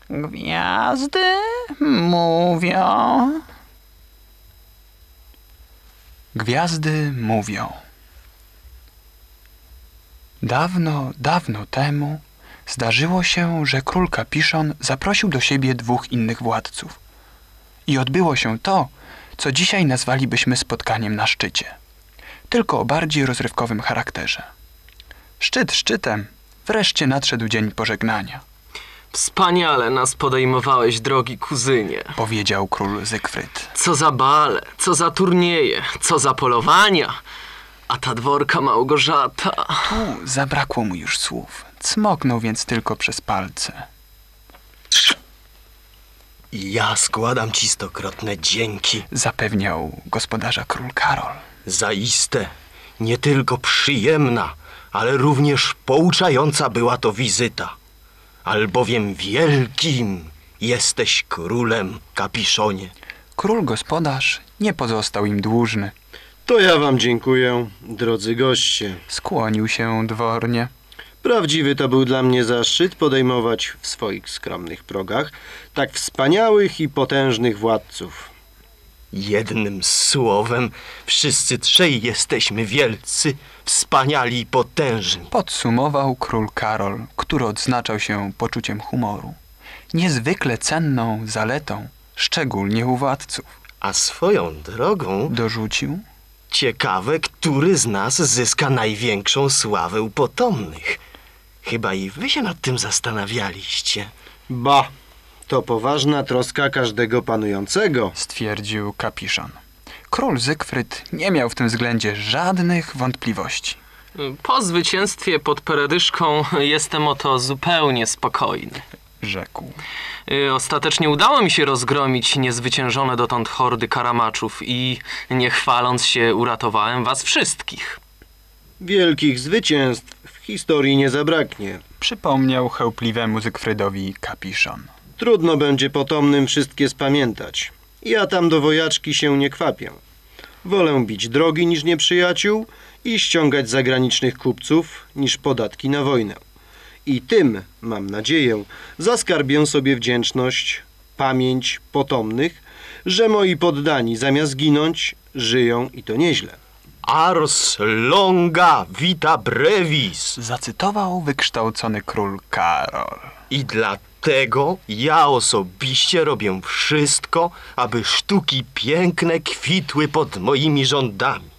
Gwiazdy mówią. Gwiazdy mówią. Dawno, dawno temu zdarzyło się, że król Kapiszon zaprosił do siebie 2 innych władców. I odbyło się to, co dzisiaj nazwalibyśmy spotkaniem na szczycie. Tylko o bardziej rozrywkowym charakterze. Szczyt szczytem, wreszcie nadszedł dzień pożegnania. Wspaniale nas podejmowałeś, drogi kuzynie. Powiedział król Zygfryd. Co za bale, co za turnieje, co za polowania. A ta dworka Małgorzata. Tu zabrakło mu już słów. Cmoknął więc tylko przez palce. I ja składam ci stokrotne dzięki. Zapewniał gospodarza król Karol. Zaiste nie tylko przyjemna, ale również pouczająca była to wizyta. Albowiem wielkim jesteś królem, Kapiszonie. Król gospodarz nie pozostał im dłużny. To ja wam dziękuję, drodzy goście. Skłonił się dwornie. Prawdziwy to był dla mnie zaszczyt podejmować w swoich skromnych progach tak wspaniałych i potężnych władców. Jednym słowem, wszyscy trzej jesteśmy wielcy, wspaniali i potężni. Podsumował król Karol, który odznaczał się poczuciem humoru. Niezwykle cenną zaletą, szczególnie u władców. A swoją drogą Dorzucił. ciekawe, który z nas zyska największą sławę u potomnych. Chyba i wy się nad tym zastanawialiście. Ba, to poważna troska każdego panującego. Stwierdził Kapiszon. Król Zygfryd nie miał w tym względzie żadnych wątpliwości. Po zwycięstwie pod Peredyszką jestem o to zupełnie spokojny. Rzekł. Ostatecznie udało mi się rozgromić niezwyciężone dotąd hordy karamaczów i nie chwaląc się uratowałem was wszystkich. Wielkich zwycięstw w historii nie zabraknie. Przypomniał chełpliwemu Zygfrydowi Kapiszon. Trudno będzie potomnym wszystkie spamiętać. Ja tam do wojaczki się nie kwapię. Wolę bić drogi niż nieprzyjaciół i ściągać zagranicznych kupców niż podatki na wojnę. I tym, mam nadzieję, zaskarbię sobie wdzięczność, pamięć potomnych, że moi poddani zamiast ginąć, żyją i to nieźle. Ars longa vita brevis. Zacytował wykształcony król Karol. I dlatego ja osobiście robię wszystko, aby sztuki piękne kwitły pod moimi rządami.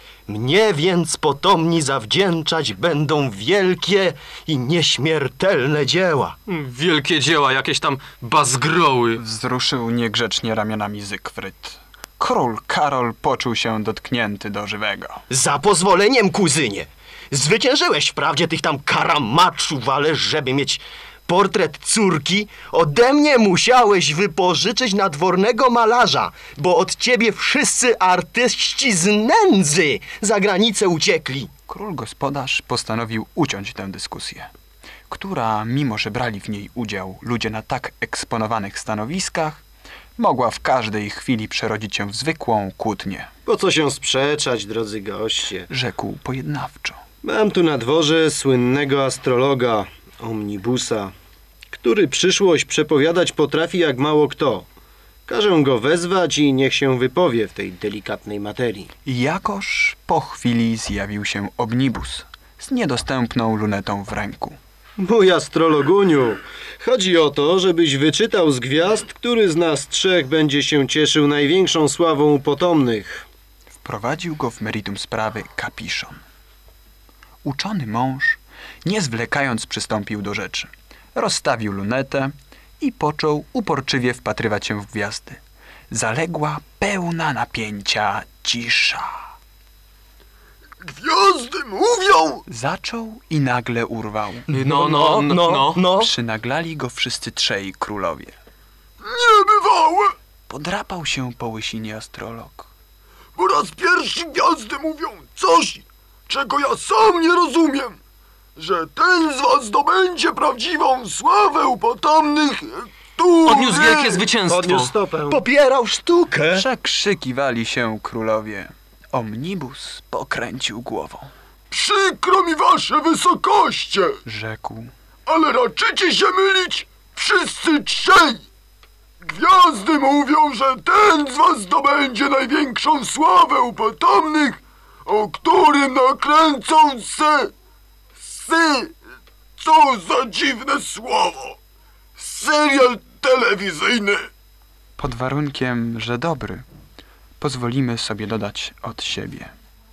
Mnie więc potomni zawdzięczać będą wielkie i nieśmiertelne dzieła. Wielkie dzieła, jakieś tam bazgroły. Wzruszył niegrzecznie ramionami Zygfryd. Król Karol poczuł się dotknięty do żywego. Za pozwoleniem, kuzynie. Zwyciężyłeś wprawdzie tych tam karamaczów, ale żeby mieć portret córki, ode mnie musiałeś wypożyczyć nadwornego malarza, bo od ciebie wszyscy artyści z nędzy za granicę uciekli. Król gospodarz postanowił uciąć tę dyskusję, która, mimo że brali w niej udział ludzie na tak eksponowanych stanowiskach, mogła w każdej chwili przerodzić się w zwykłą kłótnię. Po co się sprzeczać, drodzy goście? Rzekł pojednawczo. Mam tu na dworze słynnego astrologa, Omnibusa, który przyszłość przepowiadać potrafi jak mało kto. Każę go wezwać i niech się wypowie w tej delikatnej materii. Jakoż po chwili zjawił się Omnibus z niedostępną lunetą w ręku. Mój astrologuniu, chodzi o to, żebyś wyczytał z gwiazd, który z nas trzech będzie się cieszył największą sławą u potomnych. Wprowadził go w meritum sprawy Kapiszon. Uczony mąż, nie zwlekając, przystąpił do rzeczy. Rozstawił lunetę i począł uporczywie wpatrywać się w gwiazdy. Zaległa pełna napięcia cisza. Gwiazdy mówią! Zaczął i nagle urwał. No. Przynaglali go wszyscy trzej królowie. Niebywałe! Podrapał się po łysinie astrolog. Po raz pierwszy gwiazdy mówią coś, czego ja sam nie rozumiem. Że ten z was zdobędzie prawdziwą sławę u potomnych, który... Odniósł wielkie zwycięstwo. Podniósł stopę. Popierał sztukę. Przekrzykiwali się królowie. Omnibus pokręcił głową. Przykro mi wasze wysokoście, Rzekł. ale raczycie się mylić. Wszyscy czy trzej. Gwiazdy mówią, że ten z was zdobędzie największą sławę u potomnych, o którym nakręcą co za dziwne słowo, serial telewizyjny. Pod warunkiem, że dobry, pozwolimy sobie dodać od siebie.